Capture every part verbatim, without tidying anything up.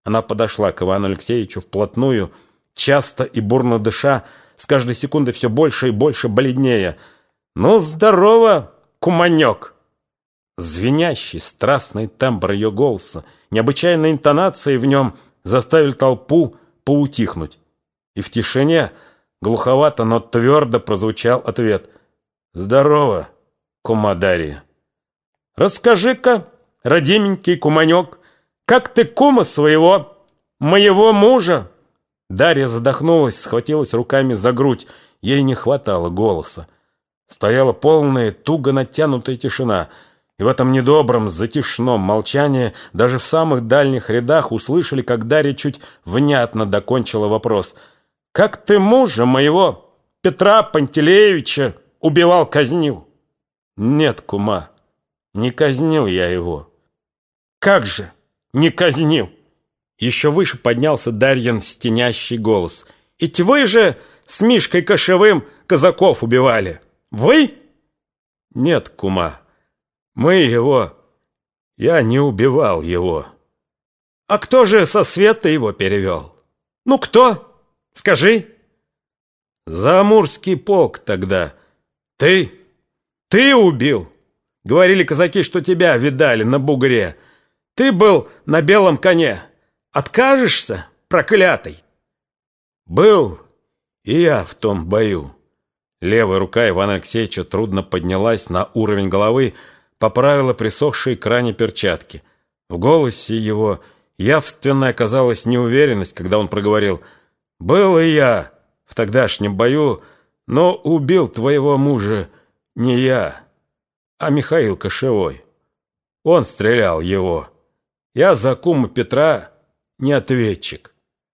Она подошла к Ивану Алексеевичу вплотную, часто и бурно дыша, с каждой секундой все больше и больше бледнее. «Ну, здорово, куманек!» Звенящий, страстный тембр ее голоса, необычайной интонацией в нем заставили толпу поутихнуть. И в тишине глуховато, но твердо прозвучал ответ: «Здорово, кума Дарья! Расскажи-ка, родименький куманек, как ты кума своего, моего мужа?» Дарья задохнулась, схватилась руками за грудь. Ей не хватало голоса. Стояла полная, туго натянутая тишина. И в этом недобром, затишном молчании даже в самых дальних рядах услышали, как Дарья чуть внятно докончила вопрос: «Как ты мужа моего, Петра Пантелеевича, убивал-казнил?» «Нет, кума, не казнил я его». «Как же не казнил?» Еще выше поднялся Дарьин стенящий голос. «Ведь вы же с Мишкой Кошевым казаков убивали. Вы?» «Нет, кума, мы его... Я не убивал его». «А кто же со света его перевел? Ну, кто? Скажи». «Заамурский полк тогда». «Ты? Ты убил? Говорили казаки, что тебя видали на бугре. Ты был на белом коне. Откажешься, проклятый?» «Был и я в том бою». Левая рука Ивана Алексеевича трудно поднялась на уровень головы, поправила присохшие к ране перчатки. В голосе его явственная оказалась неуверенность, когда он проговорил: «Был и я в тогдашнем бою, но убил твоего мужа не я, а Михаил Кошевой. Он стрелял его. Я за кума Петра не ответчик».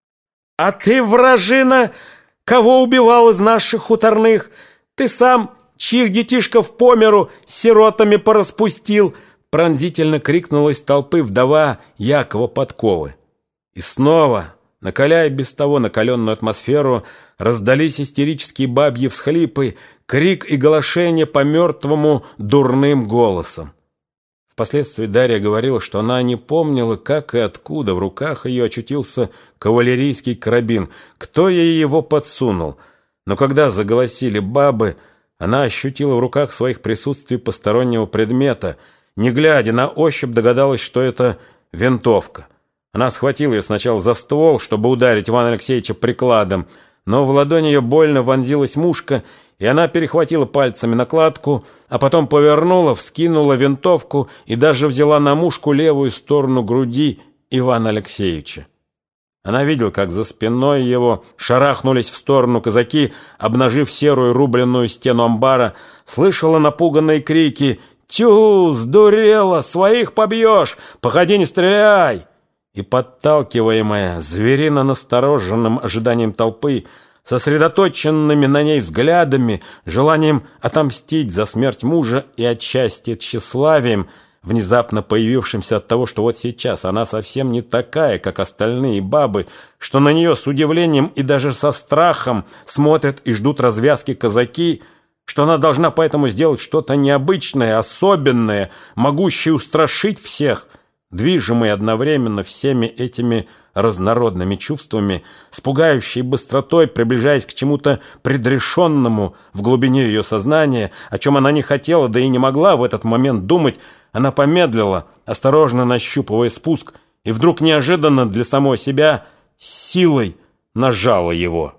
«А ты, вражина, кого убивал из наших хуторных? Ты сам чьих детишков по миру сиротами пораспустил?» Пронзительно крикнула из толпы вдова Якова Подковы. И снова, накаляя без того накаленную атмосферу, раздались истерические бабьи всхлипы, крик и голошение по мертвому дурным голосом. Впоследствии Дарья говорила, что она не помнила, как и откуда в руках ее очутился кавалерийский карабин, кто ей его подсунул. Но когда заголосили бабы, она ощутила в руках своих присутствие постороннего предмета. Не глядя, на ощупь догадалась, что это винтовка. Она схватила ее сначала за ствол, чтобы ударить Ивана Алексеевича прикладом, но в ладони ее больно вонзилась мушка, и она перехватила пальцами накладку, а потом повернула, вскинула винтовку и даже взяла на мушку левую сторону груди Ивана Алексеевича. Она видела, как за спиной его шарахнулись в сторону казаки, обнажив серую рубленную стену амбара, слышала напуганные крики: «Тю, сдурела, своих побьешь! Походи, не стреляй!» И, подталкиваемая зверино настороженным ожиданием толпы, сосредоточенными на ней взглядами, желанием отомстить за смерть мужа и отчасти тщеславием, внезапно появившимся от того, что вот сейчас она совсем не такая, как остальные бабы, что на нее с удивлением и даже со страхом смотрят и ждут развязки казаки, что она должна поэтому сделать что-то необычное, особенное, могущее устрашить всех, движимые одновременно всеми этими разнородными чувствами, с пугающей быстротой, приближаясь к чему-то предрешенному в глубине ее сознания, о чем она не хотела, да и не могла в этот момент думать, она помедлила, осторожно нащупывая спуск, и вдруг неожиданно для самой себя силой нажала его.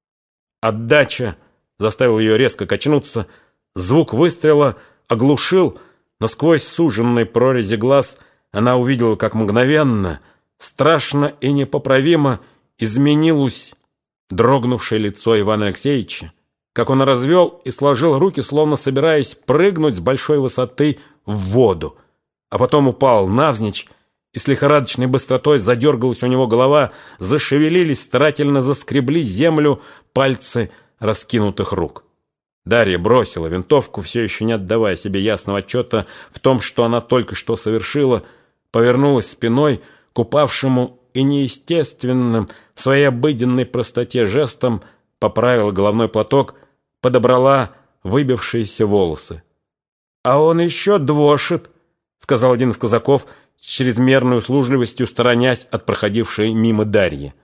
Отдача заставила ее резко качнуться, звук выстрела оглушил, но сквозь суженные прорези глаз она увидела, как мгновенно, страшно и непоправимо изменилось дрогнувшее лицо Ивана Алексеевича, как он развел и сложил руки, словно собираясь прыгнуть с большой высоты в воду, а потом упал навзничь, и с лихорадочной быстротой задергалась у него голова, зашевелились, старательно заскребли землю пальцы раскинутых рук. Дарья бросила винтовку, все еще не отдавая себе ясного отчета в том, что она только что совершила, повернулась спиной к упавшему и неестественным в своей обыденной простоте жестом, поправила головной платок, подобрала выбившиеся волосы. «А он еще двошит», — сказал один из казаков, с чрезмерной услужливостью сторонясь от проходившей мимо Дарьи.